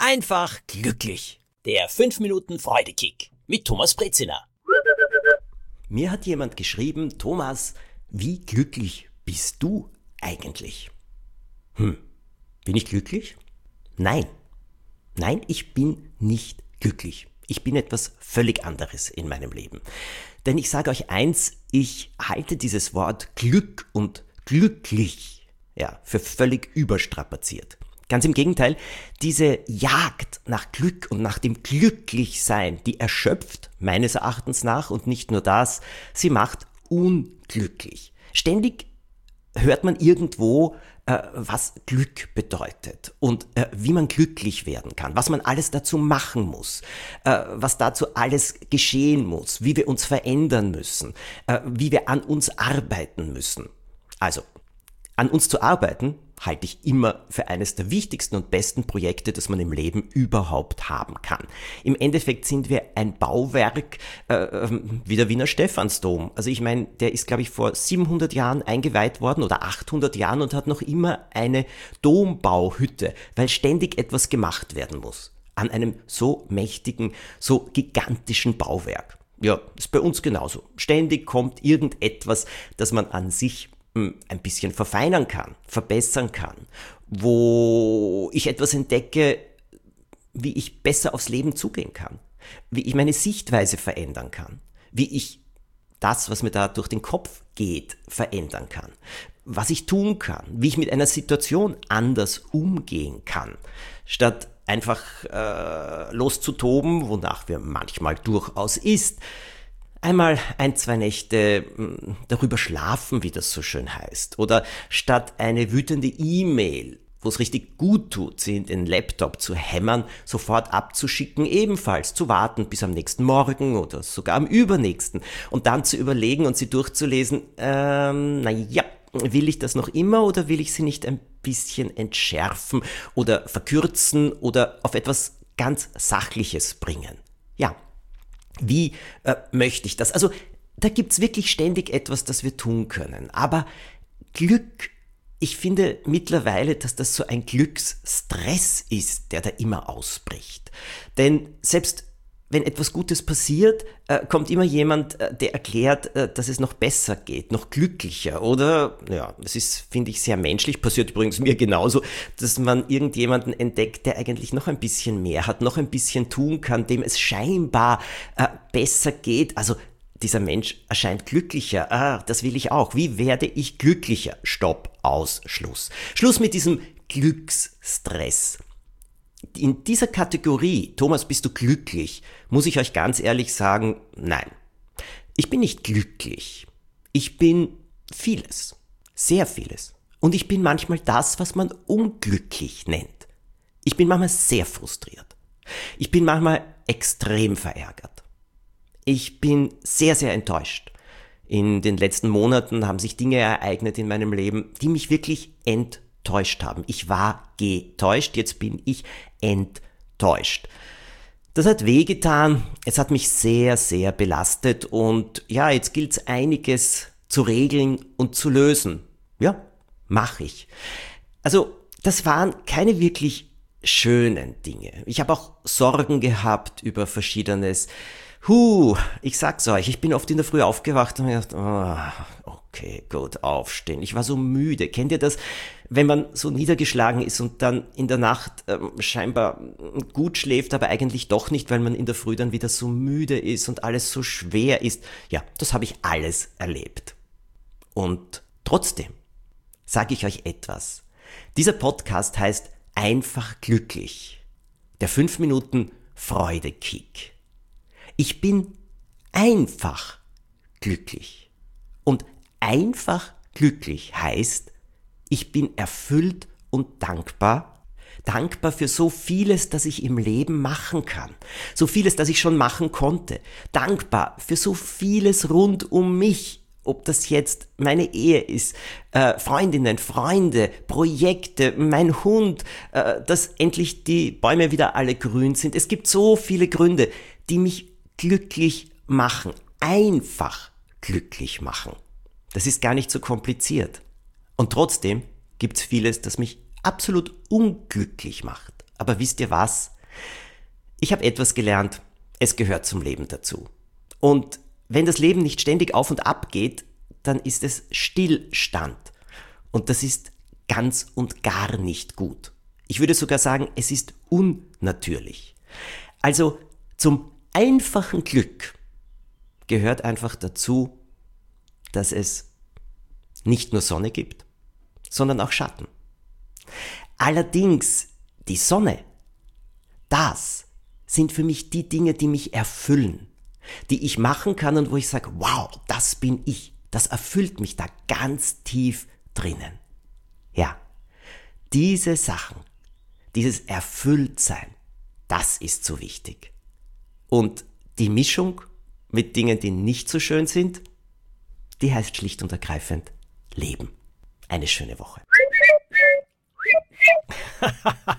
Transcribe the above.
Einfach glücklich. Der 5 Minuten Freudekick mit Thomas Brezina. Mir hat jemand geschrieben, Thomas, wie glücklich bist du eigentlich? Bin ich glücklich? Nein. Nein, ich bin nicht glücklich. Ich bin etwas völlig anderes in meinem Leben. Denn ich sage euch eins, ich halte dieses Wort Glück und glücklich für völlig überstrapaziert. Ganz im Gegenteil, diese Jagd nach Glück und nach dem Glücklichsein, die erschöpft meines Erachtens nach, und nicht nur das, sie macht unglücklich. Ständig hört man irgendwo, was Glück bedeutet und wie man glücklich werden kann, was man alles dazu machen muss, was dazu alles geschehen muss, wie wir uns verändern müssen, wie wir an uns arbeiten müssen. Also, an uns zu arbeiten halte ich immer für eines der wichtigsten und besten Projekte, das man im Leben überhaupt haben kann. Im Endeffekt sind wir ein Bauwerk wie der Wiener Stephansdom. Also ich meine, der ist, glaube ich, vor 700 Jahren eingeweiht worden oder 800 Jahren und hat noch immer eine Dombauhütte, weil ständig etwas gemacht werden muss an einem so mächtigen, so gigantischen Bauwerk. Ja, ist bei uns genauso. Ständig kommt irgendetwas, das man an sich ein bisschen verfeinern kann, verbessern kann, wo ich etwas entdecke, wie ich besser aufs Leben zugehen kann, wie ich meine Sichtweise verändern kann, wie ich das, was mir da durch den Kopf geht, verändern kann, was ich tun kann, wie ich mit einer Situation anders umgehen kann, statt einfach loszutoben, wonach wir manchmal durchaus ist, einmal 1-2 Nächte darüber schlafen, wie das so schön heißt. Oder statt eine wütende E-Mail, wo es richtig gut tut, sie in den Laptop zu hämmern, sofort abzuschicken, ebenfalls zu warten bis am nächsten Morgen oder sogar am übernächsten und dann zu überlegen und sie durchzulesen, will ich das noch immer oder will ich sie nicht ein bisschen entschärfen oder verkürzen oder auf etwas ganz Sachliches bringen? Ja. Wie möchte ich das? Also da gibt's wirklich ständig etwas, das wir tun können. Aber Glück, ich finde mittlerweile, dass das so ein Glücksstress ist, der da immer ausbricht. Denn selbst wenn etwas Gutes passiert, kommt immer jemand, der erklärt, dass es noch besser geht, noch glücklicher. Oder, das ist, finde ich, sehr menschlich, passiert übrigens mir genauso, dass man irgendjemanden entdeckt, der eigentlich noch ein bisschen mehr hat, noch ein bisschen tun kann, dem es scheinbar besser geht. Also dieser Mensch erscheint glücklicher. Das will ich auch. Wie werde ich glücklicher? Stopp, aus, Schluss. Schluss mit diesem Glücksstress. In dieser Kategorie, Thomas, bist du glücklich, muss ich euch ganz ehrlich sagen, nein. Ich bin nicht glücklich. Ich bin vieles, sehr vieles. Und ich bin manchmal das, was man unglücklich nennt. Ich bin manchmal sehr frustriert. Ich bin manchmal extrem verärgert. Ich bin sehr, sehr enttäuscht. In den letzten Monaten haben sich Dinge ereignet in meinem Leben, die mich wirklich enttäuscht haben. Ich war getäuscht, jetzt bin ich enttäuscht. Das hat wehgetan, es hat mich sehr, sehr belastet und jetzt gilt es einiges zu regeln und zu lösen. Ja, mache ich. Also, das waren keine wirklich schönen Dinge. Ich habe auch Sorgen gehabt über Verschiedenes. Ich sag's euch, ich bin oft in der Früh aufgewacht und mir gedacht, okay, gut, aufstehen. Ich war so müde. Kennt ihr das, wenn man so niedergeschlagen ist und dann in der Nacht scheinbar gut schläft, aber eigentlich doch nicht, weil man in der Früh dann wieder so müde ist und alles so schwer ist? Ja, das habe ich alles erlebt. Und trotzdem sage ich euch etwas. Dieser Podcast heißt Einfach glücklich. Der 5 Minuten Freudekick. Ich bin einfach glücklich. Und einfach glücklich heißt, ich bin erfüllt und dankbar. Dankbar für so vieles, das ich im Leben machen kann. So vieles, das ich schon machen konnte. Dankbar für so vieles rund um mich. Ob das jetzt meine Ehe ist, Freundinnen, Freunde, Projekte, mein Hund, dass endlich die Bäume wieder alle grün sind. Es gibt so viele Gründe, die mich glücklich machen. Einfach glücklich machen. Das ist gar nicht so kompliziert. Und trotzdem gibt's vieles, das mich absolut unglücklich macht. Aber wisst ihr was? Ich habe etwas gelernt, es gehört zum Leben dazu. Und wenn das Leben nicht ständig auf und ab geht, dann ist es Stillstand. Und das ist ganz und gar nicht gut. Ich würde sogar sagen, es ist unnatürlich. Also zum einfachen Glück gehört einfach dazu, dass es nicht nur Sonne gibt, sondern auch Schatten. Allerdings die Sonne, das sind für mich die Dinge, die mich erfüllen, die ich machen kann und wo ich sage, wow, das bin ich, das erfüllt mich da ganz tief drinnen. Ja, diese Sachen, dieses Erfülltsein, das ist so wichtig. Und die Mischung mit Dingen, die nicht so schön sind, die heißt schlicht und ergreifend Leben. Eine schöne Woche.